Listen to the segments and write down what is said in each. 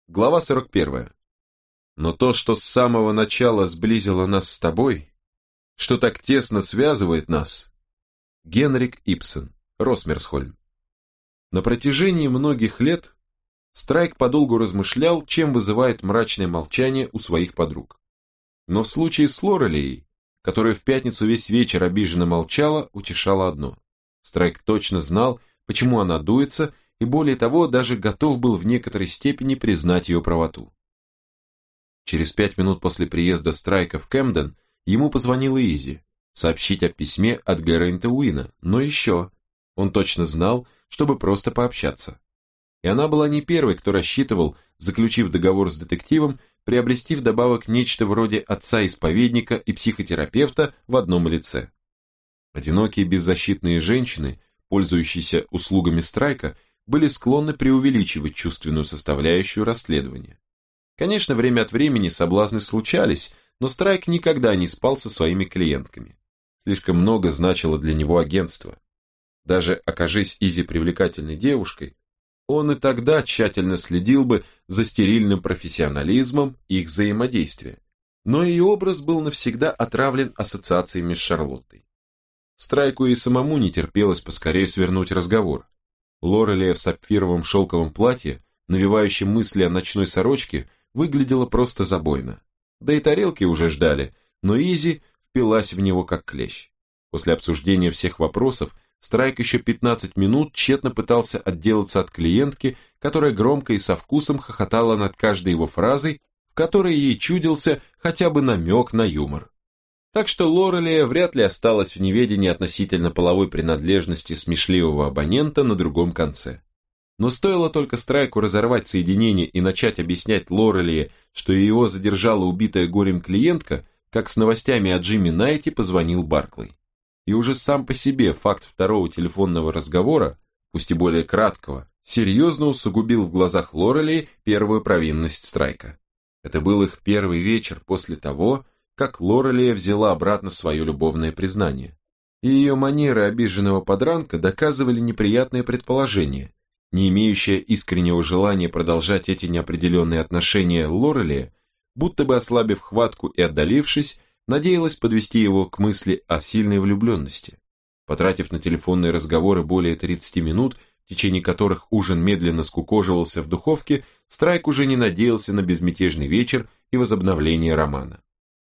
Глава 41. Но то, что с самого начала сблизило нас с тобой, что так тесно связывает нас. Генрик Ибсен, Росмерсхольм. На протяжении многих лет Страйк подолгу размышлял, чем вызывает мрачное молчание у своих подруг. Но в случае с Лорелией, которая в пятницу весь вечер обиженно молчала, утешало одно. Страйк точно знал, почему она дуется, и более того, даже готов был в некоторой степени признать ее правоту. Через 5 минут после приезда Страйка в Кэмден ему позвонила Изи, сообщить о письме от Гeraint Уина, но еще, он точно знал, чтобы просто пообщаться. И она была не первой, кто рассчитывал, заключив договор с детективом, приобрести вдобавок нечто вроде отца-исповедника и психотерапевта в одном лице. Одинокие беззащитные женщины, пользующиеся услугами Страйка, были склонны преувеличивать чувственную составляющую расследования. Конечно, время от времени соблазны случались, но Страйк никогда не спал со своими клиентками. Слишком много значило для него агентство. Даже окажись Изи привлекательной девушкой, он и тогда тщательно следил бы за стерильным профессионализмом их взаимодействия. Но ее образ был навсегда отравлен ассоциациями с Шарлоттой. Страйку и самому не терпелось поскорее свернуть разговор. Лорелия в сапфировом шелковом платье, навевающем мысли о ночной сорочке, выглядела просто забойно. Да и тарелки уже ждали, но Изи впилась в него как клещ. После обсуждения всех вопросов Страйк еще 15 минут тщетно пытался отделаться от клиентки, которая громко и со вкусом хохотала над каждой его фразой, в которой ей чудился хотя бы намек на юмор. Так что Лорелия вряд ли осталась в неведении относительно половой принадлежности смешливого абонента на другом конце. Но стоило только Страйку разорвать соединение и начать объяснять Лорелии, что его задержала убитая горем клиентка, как с новостями о Джимми Найте позвонил Барклey. И уже сам по себе факт второго телефонного разговора, пусть и более краткого, серьезно усугубил в глазах Лорелии первую провинность Страйка. Это был их первый вечер после того, как Лорелия взяла обратно свое любовное признание. И ее манеры обиженного подранка доказывали неприятное предположение. Не имеющая искреннего желания продолжать эти неопределенные отношения Лорелия, будто бы ослабив хватку и отдалившись, надеялась подвести его к мысли о сильной влюбленности. Потратив на телефонные разговоры более 30 минут, в течение которых ужин медленно скукоживался в духовке, Страйк уже не надеялся на безмятежный вечер и возобновление романа.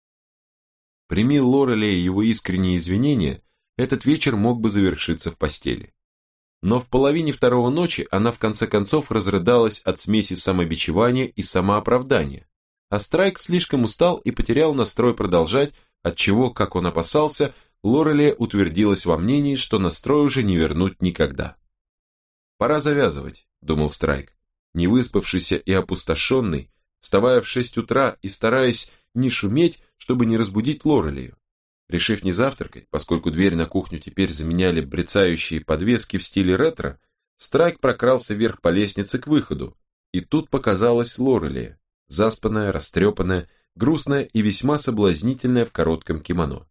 Прими Лорелия его искренние извинения, этот вечер мог бы завершиться в постели. Но в половине второго ночи она в конце концов разрыдалась от смеси самобичевания и самооправдания, а Страйк слишком устал и потерял настрой продолжать, отчего, как он опасался, Лорелия утвердилась во мнении, что настрой уже не вернуть никогда. «Пора завязывать», — думал Страйк, невыспавшийся и опустошенный, вставая в 6 утра и стараясь не шуметь, чтобы не разбудить Лорелию. Решив не завтракать, поскольку дверь на кухню теперь заменяли брецающие подвески в стиле ретро, Страйк прокрался вверх по лестнице к выходу, и тут показалась Лорелия, заспанная, растрепанная, грустная и весьма соблазнительная в коротком кимоно.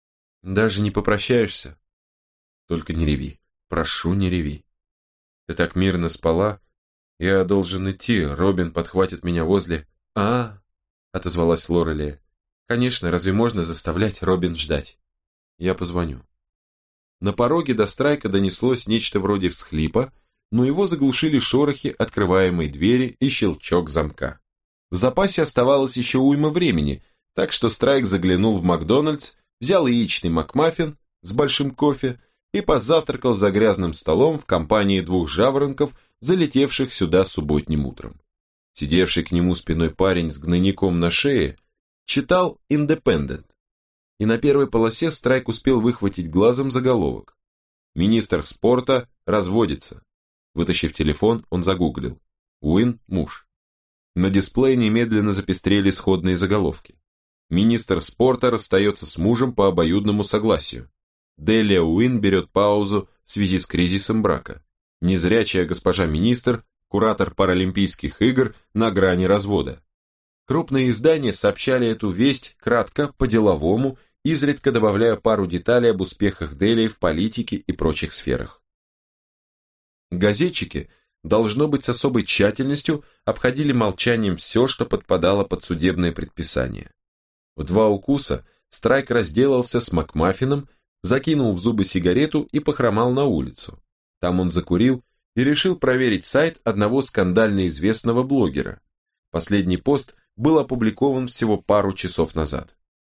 «Даже не попрощаешься?» «Только не реви, прошу, не реви. Ты так мирно спала, я должен идти, Робин подхватит меня возле...» отозвалась Лорелия. «Конечно, разве можно заставлять Робин ждать? Я позвоню». На пороге до Страйка донеслось нечто вроде всхлипа, но его заглушили шорохи открываемой двери и щелчок замка. В запасе оставалось еще уйма времени, так что Страйк заглянул в Макдональдс, взял яичный макмаффин с большим кофе и позавтракал за грязным столом в компании 2 жаворонков, залетевших сюда субботним утром. Сидевший к нему спиной парень с гнойником на шее читал «Индепендент», и на первой полосе Страйк успел выхватить глазом заголовок. «Министр спорта разводится». Вытащив телефон, он загуглил. «Уин – муж». На дисплее немедленно запестрели сходные заголовки. «Министр спорта расстается с мужем по обоюдному согласию». «Делия Уин берет паузу в связи с кризисом брака». «Незрячая госпожа министр, куратор Паралимпийских игр на грани развода». Крупные издания сообщали эту весть кратко, по-деловому, изредка добавляя пару деталей об успехах Делии в политике и прочих сферах. Газетчики должно быть, с особой тщательностью обходили молчанием все, что подпадало под судебное предписание. В 2 укуса Страйк разделался с Макмаффином, закинул в зубы сигарету и похромал на улицу. Там он закурил и решил проверить сайт одного скандально известного блогера. Последний пост был опубликован всего пару часов назад.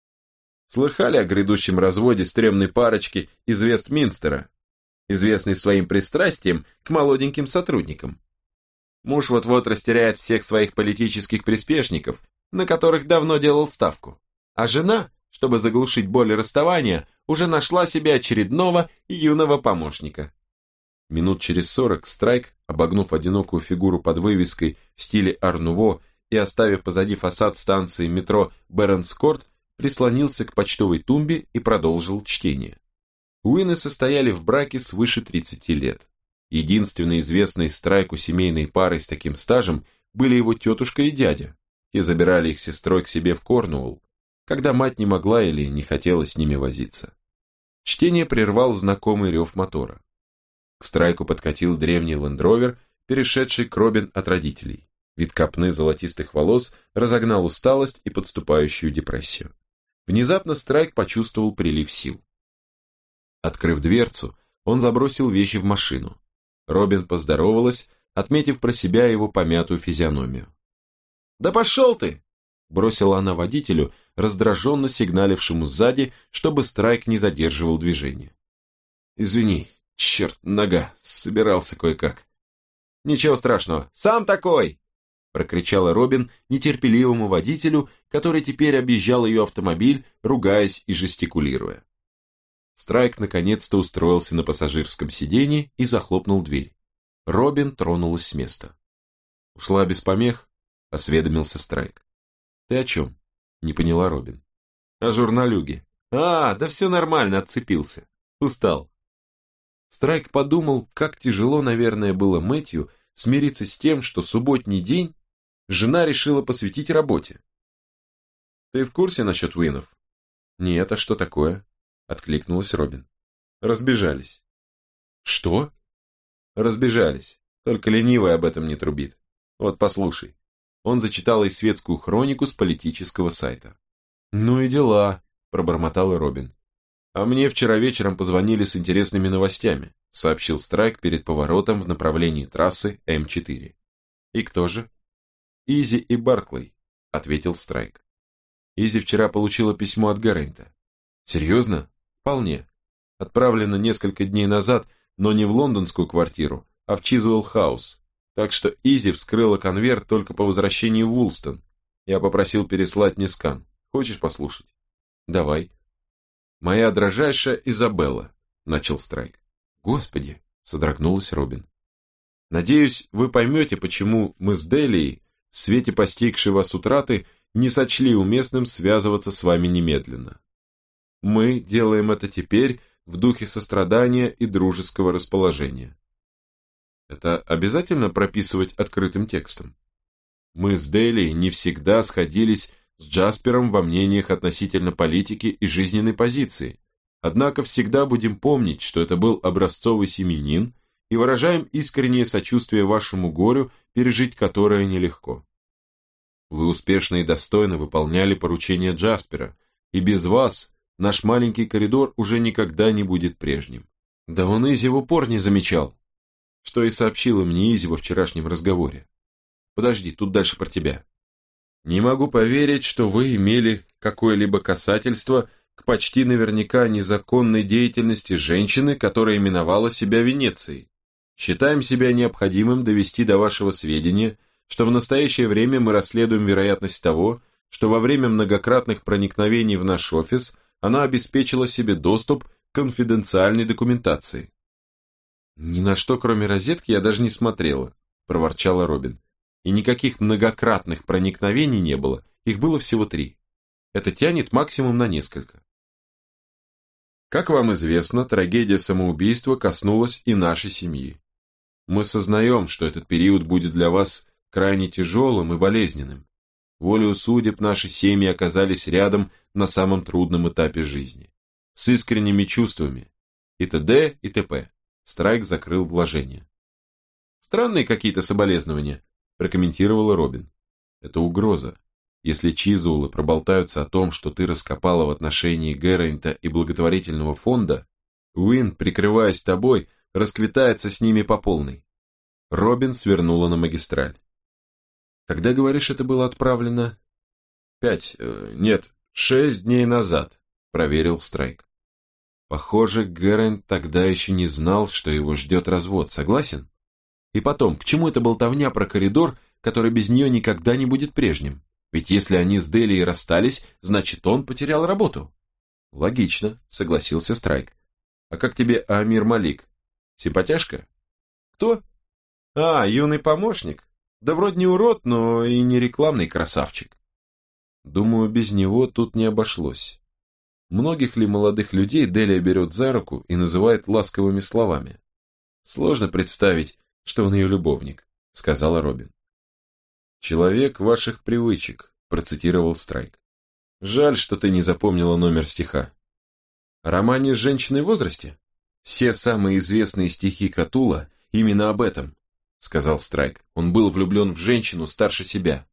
Слыхали о грядущем разводе стрёмной парочки из Вестминстера, известной своим пристрастием к молоденьким сотрудникам? Муж вот-вот растеряет всех своих политических приспешников, на которых давно делал ставку. А жена, чтобы заглушить боль расставания, уже нашла себе очередного юного помощника. Минут через 40 Страйк, обогнув одинокую фигуру под вывеской в стиле ар-нуво и оставив позади фасад станции метро Беренскорт, прислонился к почтовой тумбе и продолжил чтение. Уинны состояли в браке свыше 30 лет. Единственной известной Страйку семейной парой с таким стажем были его тетушка и дядя. Те забирали их сестрой к себе в Корнуолл, когда мать не могла или не хотела с ними возиться. Чтение прервал знакомый рев мотора. К Страйку подкатил древний лендровер, перешедший к Робин от родителей. Вид копны золотистых волос разогнал усталость и подступающую депрессию. Внезапно Страйк почувствовал прилив сил. Открыв дверцу, он забросил вещи в машину. Робин поздоровалась, отметив про себя его помятую физиономию. «Да пошел ты!» – бросила она водителю, раздраженно сигналившему сзади, чтобы Страйк не задерживал движение. «Извини, черт, нога, собирался кое-как». «Ничего страшного, сам такой!» – прокричала Робин нетерпеливому водителю, который теперь объезжал ее автомобиль, ругаясь и жестикулируя. Страйк наконец-то устроился на пассажирском сиденье и захлопнул дверь. Робин тронулась с места. «Ушла без помех?» – осведомился Страйк. «Ты о чем?» – не поняла Робин. «О журналюге». «А, да все нормально, отцепился. Устал». Страйк подумал, как тяжело, наверное, было Мэтью смириться с тем, что субботний день жена решила посвятить работе. «Ты в курсе насчет Уиннов?» «Нет, а что такое?» – откликнулась Робин. «Разбежались». «Что?» «Разбежались, только ленивый об этом не трубит. Вот послушай». Он зачитал ей светскую хронику с политического сайта. «Ну и дела», – пробормотала Робин. «А мне вчера вечером позвонили с интересными новостями», – сообщил Страйк перед поворотом в направлении трассы М4. «И кто же?» «Изи и Барклey», – ответил Страйк. «Изи вчера получила письмо от Гэррента». «Серьезно?» «Вполне. Отправлено несколько дней назад, но не в лондонскую квартиру, а в Чизуэлл-хаус. Так что Изи вскрыла конверт только по возвращении в Вулстон. Я попросил переслать мне скан. Хочешь послушать?» «Давай». «Моя дрожайшая Изабелла», – начал Страйк. «Господи», – содрогнулась Робин. «Надеюсь, вы поймете, почему мы с Делией, в свете постигшей вас утраты, не сочли уместным связываться с вами немедленно. Мы делаем это теперь в духе сострадания и дружеского расположения». Это обязательно прописывать открытым текстом? Мы с Дейли не всегда сходились с Джаспером во мнениях относительно политики и жизненной позиции, однако всегда будем помнить, что это был образцовый семьянин, и выражаем искреннее сочувствие вашему горю, пережить которое нелегко. Вы успешно и достойно выполняли поручения Джаспера, и без вас наш маленький коридор уже никогда не будет прежним. Да он Изи в упор не замечал, что и сообщила мне Изи во вчерашнем разговоре. Подожди, тут дальше про тебя. Не могу поверить, что вы имели какое-либо касательство к почти наверняка незаконной деятельности женщины, которая именовала себя Венецией. Считаем себя необходимым довести до вашего сведения, что в настоящее время мы расследуем вероятность того, что во время многократных проникновений в наш офис она обеспечила себе доступ к конфиденциальной документации. «Ни на что, кроме розетки, я даже не смотрела», – проворчала Робин. «И никаких многократных проникновений не было, их было всего 3. Это тянет максимум на несколько». Как вам известно, трагедия самоубийства коснулась и нашей семьи. Мы сознаем, что этот период будет для вас крайне тяжелым и болезненным. Волею судеб наши семьи оказались рядом на самом трудном этапе жизни. С искренними чувствами. И т.д. и т.п. Страйк закрыл вложение. Странные какие-то соболезнования, прокомментировала Робин. Это угроза. Если Чизуэллы проболтаются о том, что ты раскопала в отношении Гэррента и благотворительного фонда, Уин, прикрываясь тобой, расквитается с ними по полной. Робин свернула на магистраль. Когда, говоришь, это было отправлено? 6 дней назад, проверил Страйк. Похоже, Гэррент тогда еще не знал, что его ждет развод, согласен? И потом, к чему эта болтовня про коридор, который без нее никогда не будет прежним? Ведь если они с Делией расстались, значит, он потерял работу. Логично, согласился Страйк. А как тебе Амир Малик? Симпатяшка? Кто? Юный помощник. Да вроде не урод, но и не рекламный красавчик. Думаю, без него тут не обошлось. Многих ли молодых людей Делия берет за руку и называет ласковыми словами? Сложно представить, что он ее любовник, сказала Робин. «Человек ваших привычек», процитировал Страйк. «Жаль, что ты не запомнила номер стиха». О романе с женщиной в возрасте? Все самые известные стихи Катула именно об этом, сказал Страйк. Он был влюблен в женщину старше себя.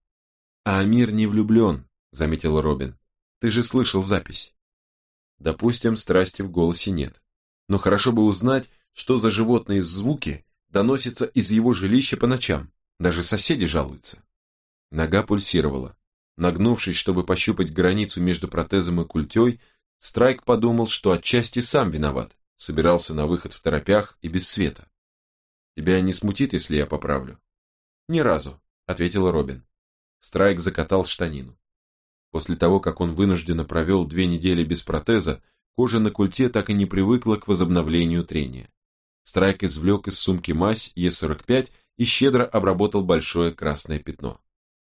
А Амир не влюблен, заметила Робин. Ты же слышал запись. Допустим, страсти в голосе нет. Но хорошо бы узнать, что за животные звуки доносятся из его жилища по ночам. Даже соседи жалуются. Нога пульсировала. Нагнувшись, чтобы пощупать границу между протезом и культей, Страйк подумал, что отчасти сам виноват. Собирался на выход в торопях и без света. «Тебя не смутит, если я поправлю?» «Ни разу», — ответила Робин. Страйк закатал штанину. После того, как он вынужденно провел 2 недели без протеза, кожа на культе так и не привыкла к возобновлению трения. Страйк извлек из сумки мазь Е45 и щедро обработал большое красное пятно.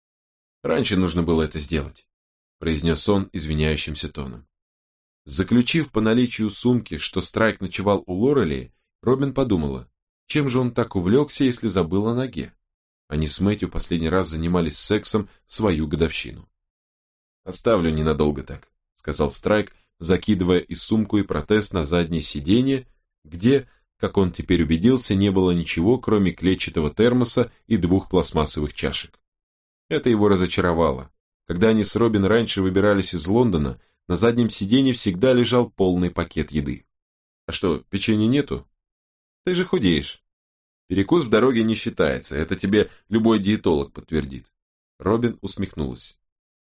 «Раньше нужно было это сделать», – произнес он извиняющимся тоном. Заключив по наличию сумки, что Страйк ночевал у Лорелии, Робин подумала, чем же он так увлекся, если забыл о ноге. Они с Мэтью последний раз занимались сексом в свою годовщину. «Оставлю ненадолго так», – сказал Страйк, закидывая и сумку, и протез на заднее сиденье, где, как он теперь убедился, не было ничего, кроме клетчатого термоса и 2 пластмассовых чашек. Это его разочаровало. Когда они с Робин раньше выбирались из Лондона, на заднем сиденье всегда лежал полный пакет еды. «А что, печенья нету?» «Ты же худеешь». «Перекус в дороге не считается, это тебе любой диетолог подтвердит». Робин усмехнулась.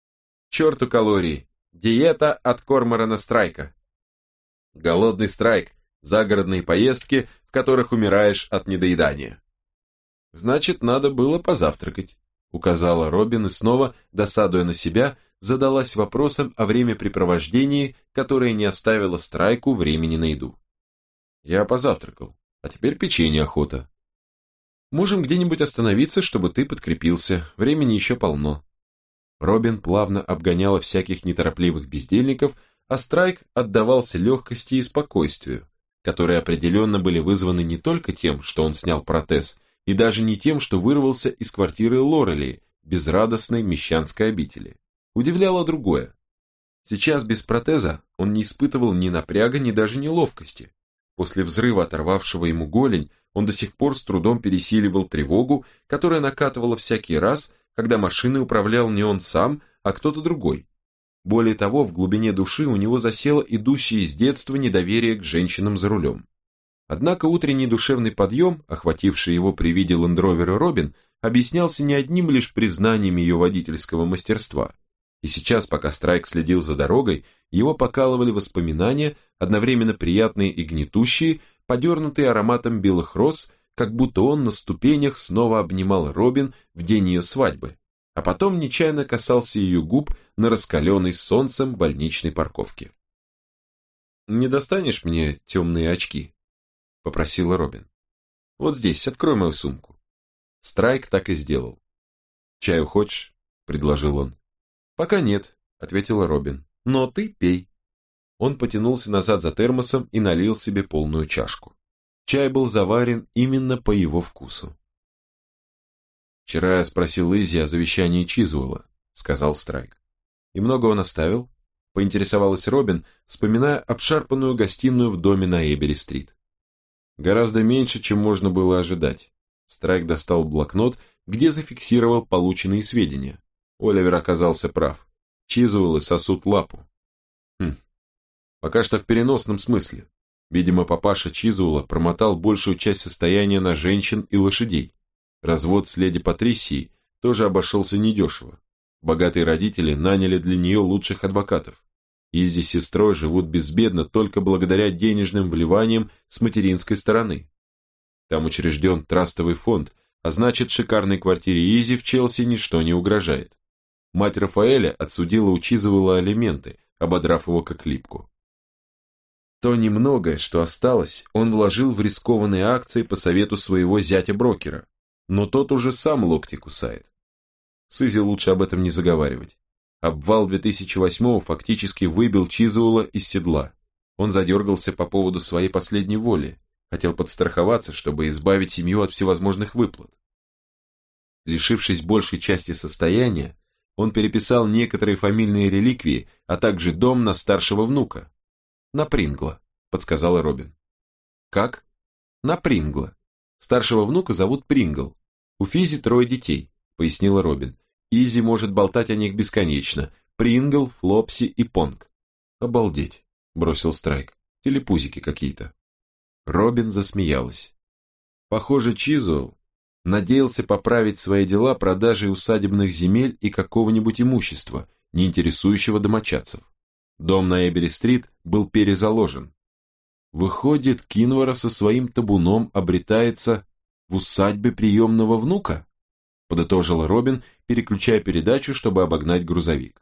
«К черту калории! Диета от Корморана Страйка!» «Голодный Страйк, загородные поездки, в которых умираешь от недоедания». «Значит, надо было позавтракать», указала Робин и снова, досадуя на себя, задалась вопросом о времяпрепровождении, которое не оставило Страйку времени на еду. «Я позавтракал, а теперь печенье охота». «Можем где-нибудь остановиться, чтобы ты подкрепился, времени еще полно». Робин плавно обгоняла всяких неторопливых бездельников, а Страйк отдавался легкости и спокойствию, которые определенно были вызваны не только тем, что он снял протез, и даже не тем, что вырвался из квартиры Лорелии, безрадостной мещанской обители. Удивляло другое. Сейчас без протеза он не испытывал ни напряга, ни даже неловкости. После взрыва, оторвавшего ему голень, он до сих пор с трудом пересиливал тревогу, которая накатывала всякий раз, когда машиной управлял не он сам, а кто-то другой. Более того, в глубине души у него засело идущее с детства недоверие к женщинам за рулем. Однако утренний душевный подъем, охвативший его при виде лендровера Робин, объяснялся не одним лишь признанием ее водительского мастерства. И сейчас, пока Страйк следил за дорогой, его покалывали воспоминания, одновременно приятные и гнетущие, подернутые ароматом белых роз, как будто он на ступенях снова обнимал Робин в день ее свадьбы, а потом нечаянно касался ее губ на раскаленной солнцем больничной парковке. «Не достанешь мне темные очки?» – попросила Робин. «Вот здесь, открой мою сумку». Страйк так и сделал. «Чаю хочешь?» – предложил он. «Пока нет», – ответила Робин, – «но ты пей». Он потянулся назад за термосом и налил себе полную чашку. Чай был заварен именно по его вкусу. «Вчера я спросил Изи о завещании Чизуэлла», – сказал Страйк. «И много он оставил?» – поинтересовалась Робин, вспоминая обшарпанную гостиную в доме на Эбери-стрит. «Гораздо меньше, чем можно было ожидать. Страйк достал блокнот, где зафиксировал полученные сведения. Оливер оказался прав. Чизуэллы сосут лапу. Пока что в переносном смысле. Видимо, папаша Чизуэлла промотал большую часть состояния на женщин и лошадей. Развод с леди Патрисией тоже обошелся недешево. Богатые родители наняли для нее лучших адвокатов. Изи с сестрой живут безбедно только благодаря денежным вливаниям с материнской стороны. Там учрежден трастовый фонд, а значит, шикарной квартире Изи в Челси ничто не угрожает. Мать Рафаэля отсудила у Чизуэлла алименты, ободрав его как липку. То немногое, что осталось, он вложил в рискованные акции по совету своего зятя-брокера, но тот уже сам локти кусает. С Изи лучше об этом не заговаривать. Обвал 2008-го фактически выбил Чизуэлла из седла. Он задергался по поводу своей последней воли, хотел подстраховаться, чтобы избавить семью от всевозможных выплат. Лишившись большей части состояния, он переписал некоторые фамильные реликвии, а также дом на старшего внука. На Прингла, подсказала Робин. Как? На Прингла. Старшего внука зовут Прингл. У Физи 3 детей, пояснила Робин. Изи может болтать о них бесконечно. Прингл, Флопси и Понг. Обалдеть, бросил Страйк. Телепузики какие-то. Робин засмеялась. Похоже, Чизуэлл надеялся поправить свои дела продажей усадебных земель и какого-нибудь имущества, не интересующего домочадцев. Дом на Эбери-стрит был перезаложен. Выходит, Кинвара со своим табуном обретается в усадьбе приемного внука? Подытожила Робин, переключая передачу, чтобы обогнать грузовик.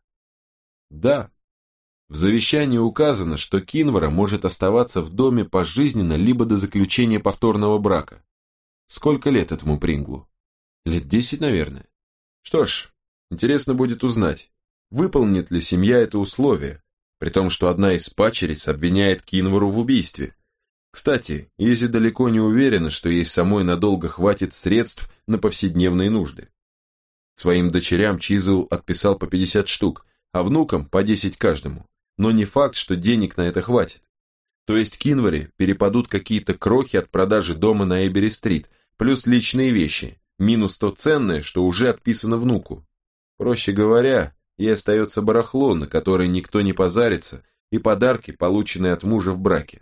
Да. В завещании указано, что Кинвара может оставаться в доме пожизненно либо до заключения повторного брака. Сколько лет этому Принглу? Лет 10, наверное. Что ж, интересно будет узнать, выполнит ли семья это условие, при том, что одна из падчериц обвиняет Кинвару в убийстве. Кстати, Изи далеко не уверена, что ей самой надолго хватит средств на повседневные нужды. Своим дочерям Чизуэлл отписал по 50 штук, а внукам по 10 каждому. Но не факт, что денег на это хватит. То есть Кинваре перепадут какие-то крохи от продажи дома на Эбери-стрит, плюс личные вещи, минус то ценное, что уже отписано внуку. Проще говоря, ей остается барахло, на которое никто не позарится, и подарки, полученные от мужа в браке.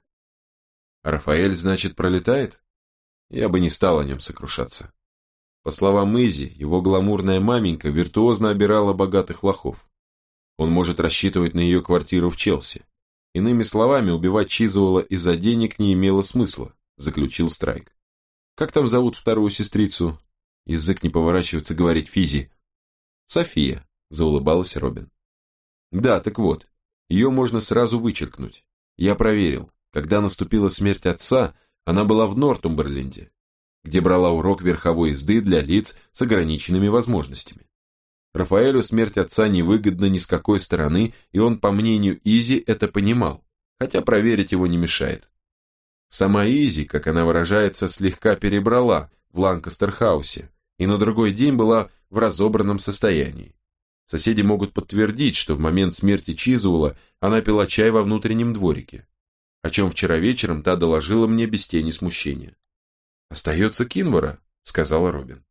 А Рафаэль, значит, пролетает? Я бы не стал о нем сокрушаться. По словам Изи, его гламурная маменька виртуозно обирала богатых лохов. Он может рассчитывать на ее квартиру в Челси. Иными словами, убивать Чизуэлла из-за денег не имело смысла, заключил Страйк. Как там зовут вторую сестрицу? Язык не поворачивается говорить Физи. София, заулыбалась Робин. Да, так вот, ее можно сразу вычеркнуть. Я проверил, когда наступила смерть отца, она была в Нортумберленде, где брала урок верховой езды для лиц с ограниченными возможностями. Рафаэлю смерть отца невыгодна ни с какой стороны, и он, по мнению Изи, это понимал, хотя проверить его не мешает. Сама Изи, как она выражается, слегка перебрала в Ланкастер-хаусе, и на другой день была в разобранном состоянии. Соседи могут подтвердить, что в момент смерти Чизуэлла она пила чай во внутреннем дворике, о чем вчера вечером та доложила мне без тени смущения. «Остается Кинвара», — сказала Робин.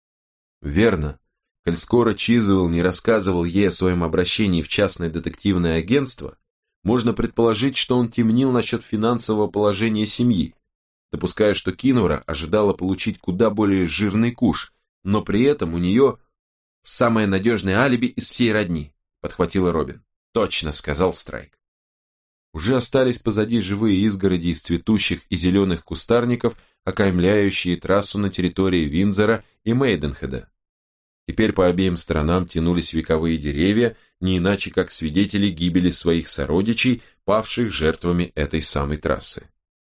«Верно. Коль скоро Чизуэлл не рассказывал ей о своем обращении в частное детективное агентство, можно предположить, что он темнил насчет финансового положения семьи, допуская, что Кинвара ожидала получить куда более жирный куш, но при этом у нее самое надежное алиби из всей родни», — подхватила Робин. «Точно», — сказал Страйк. Уже остались позади живые изгороди из цветущих и зеленых кустарников, окаймляющие трассу на территории Виндзора и Мейденхеда. Теперь по обеим сторонам тянулись вековые деревья, не иначе как свидетели гибели своих сородичей, павших жертвами этой самой трассы.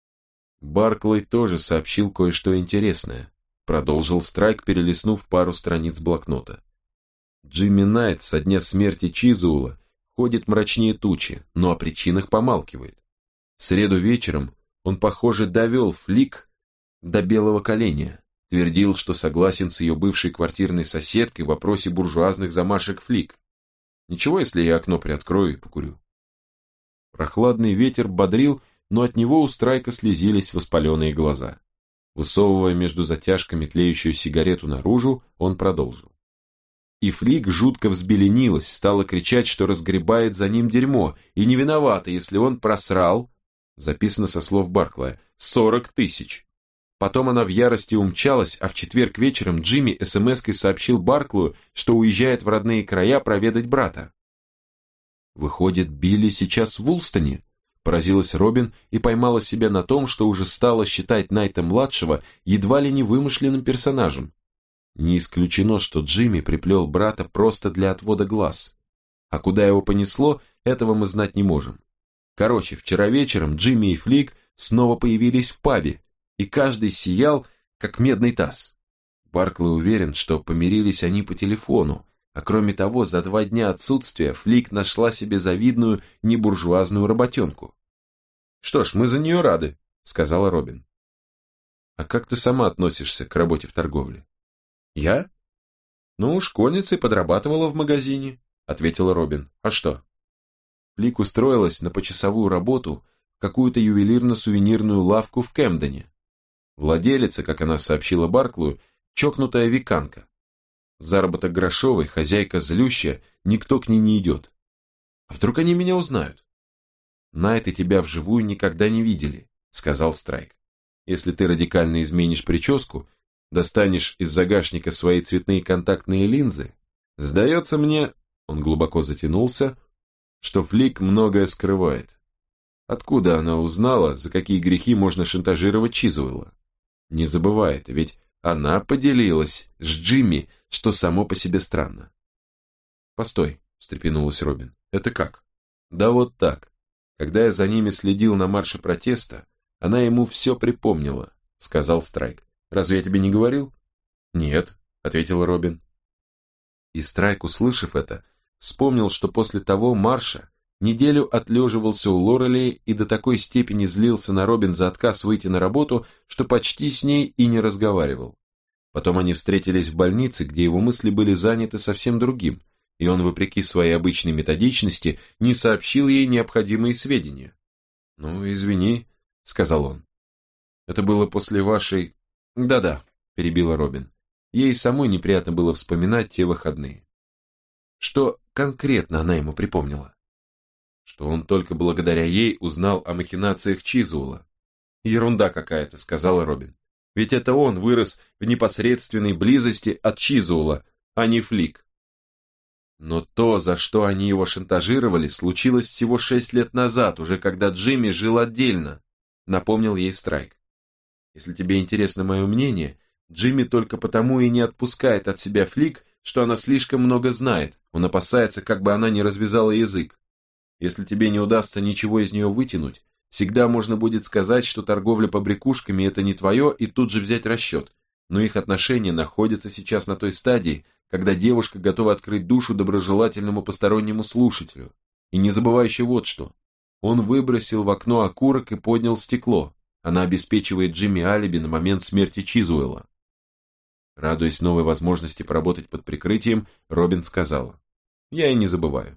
Барклey тоже сообщил кое-что интересное, продолжил Страйк, перелистнув пару страниц блокнота. Джимми Найт со дня смерти Чизуэлла ходит мрачнее тучи, но о причинах помалкивает. В среду вечером он, похоже, довел Флик до белого коленя, твердил, что согласен с ее бывшей квартирной соседкой в вопросе буржуазных замашек Флик. Ничего, если я окно приоткрою и покурю. Прохладный ветер бодрил, но от него у Страйка слезились воспаленные глаза. Высовывая между затяжками тлеющую сигарету наружу, он продолжил. И Флик жутко взбеленилась, стала кричать, что разгребает за ним дерьмо, и не виновата, если он просрал, записано со слов Барклая, 40 тысяч. Потом она в ярости умчалась, а в четверг вечером Джимми СМС-кой сообщил Барклаю, что уезжает в родные края проведать брата. «Выходит, Билли сейчас в Вулстоне?» Поразилась Робин и поймала себя на том, что уже стала считать Найта-младшего едва ли не вымышленным персонажем. Не исключено, что Джимми приплел брата просто для отвода глаз. А куда его понесло, этого мы знать не можем. Короче, вчера вечером Джимми и Флик снова появились в пабе, и каждый сиял, как медный таз. Барклай уверен, что помирились они по телефону, а кроме того, за 2 дня отсутствия Флик нашла себе завидную небуржуазную работенку. «Что ж, мы за нее рады», — сказала Робин. «А как ты сама относишься к работе в торговле?» «Я? Ну, школьницей подрабатывала в магазине», — ответила Робин. «А что?» Флик устроилась на почасовую работу в какую-то ювелирно-сувенирную лавку в Кэмдене. Владелица, как она сообщила Барклаю, чокнутая веканка. Заработок грошовый, хозяйка злющая, никто к ней не идет. А вдруг они меня узнают? Найт и тебя вживую никогда не видели, сказал Страйк. Если ты радикально изменишь прическу, достанешь из загашника свои цветные контактные линзы, сдается мне, он глубоко затянулся, что Флик многое скрывает. Откуда она узнала, за какие грехи можно шантажировать Чизуэлла? Не забывай это, ведь она поделилась с Джимми, что само по себе странно. «Постой», — встрепенулась Робин. «Это как?» «Да вот так. Когда я за ними следил на марше протеста, она ему все припомнила», — сказал Страйк. «Разве я тебе не говорил?» «Нет», — ответила Робин. И Страйк, услышав это, вспомнил, что после того марша неделю отлеживался у Лорелей и до такой степени злился на Робин за отказ выйти на работу, что почти с ней и не разговаривал. Потом они встретились в больнице, где его мысли были заняты совсем другим, и он, вопреки своей обычной методичности, не сообщил ей необходимые сведения. «Ну, извини», — сказал он. «Это было после вашей...» «Да-да», — перебила Робин. Ей самой неприятно было вспоминать те выходные. Что конкретно она ему припомнила? Что он только благодаря ей узнал о махинациях Чизуэлла. «Ерунда какая-то», — сказала Робин. «Ведь это он вырос в непосредственной близости от Чизуэлла, а не Флик». Но то, за что они его шантажировали, случилось всего 6 лет назад, уже когда Джимми жил отдельно, напомнил ей Страйк. Если тебе интересно мое мнение, Джимми только потому и не отпускает от себя Флик, что она слишком много знает, он опасается, как бы она не развязала язык. Если тебе не удастся ничего из нее вытянуть, всегда можно будет сказать, что торговля побрякушками – это не твое, и тут же взять расчет. Но их отношения находятся сейчас на той стадии, когда девушка готова открыть душу доброжелательному постороннему слушателю. И не забывай еще вот что. Он выбросил в окно окурок и поднял стекло. Она обеспечивает Джимми алиби на момент смерти Чизуэлла. Радуясь новой возможности поработать под прикрытием, Робин сказала: «Я и не забываю».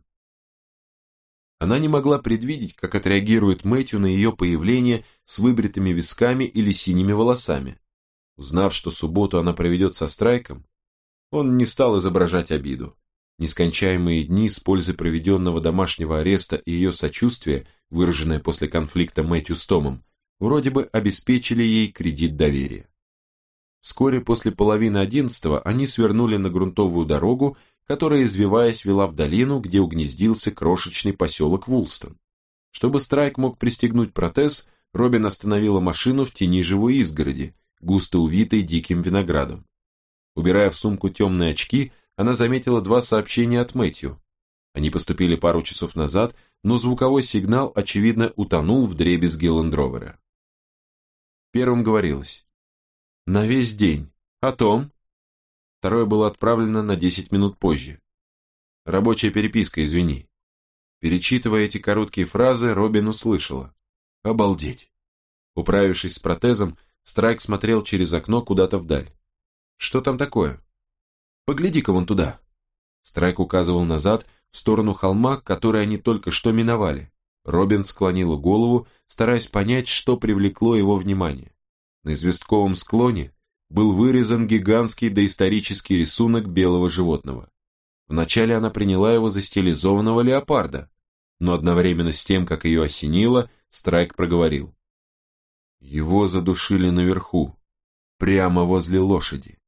Она не могла предвидеть, как отреагирует Мэтью на ее появление с выбритыми висками или синими волосами. Узнав, что субботу она проведет со Страйком, он не стал изображать обиду. Нескончаемые дни с пользой проведенного домашнего ареста и ее сочувствие, выраженное после конфликта Мэтью с Томом, вроде бы обеспечили ей кредит доверия. Вскоре после 10:30 они свернули на грунтовую дорогу, которая, извиваясь, вела в долину, где угнездился крошечный поселок Вулстон. Чтобы Страйк мог пристегнуть протез, Робин остановила машину в тени живой изгороди, густо увитой диким виноградом. Убирая в сумку темные очки, она заметила 2 сообщения от Мэтью. Они поступили пару часов назад, но звуковой сигнал, очевидно, утонул в дребезге лендровера. Первым говорилось: «На весь день. О том». Второе было отправлено на 10 минут позже. «Рабочая переписка, извини». Перечитывая эти короткие фразы, Робин услышала: «Обалдеть». Управившись с протезом, Страйк смотрел через окно куда-то вдаль. «Что там такое?» «Погляди-ка вон туда». Страйк указывал назад, в сторону холма, который они только что миновали. Робин склонила голову, стараясь понять, что привлекло его внимание. На известковом склоне был вырезан гигантский доисторический рисунок белого животного. Вначале она приняла его за стилизованного леопарда, но одновременно с тем, как ее осенило, Страйк проговорил. Его задушили наверху, прямо возле лошади.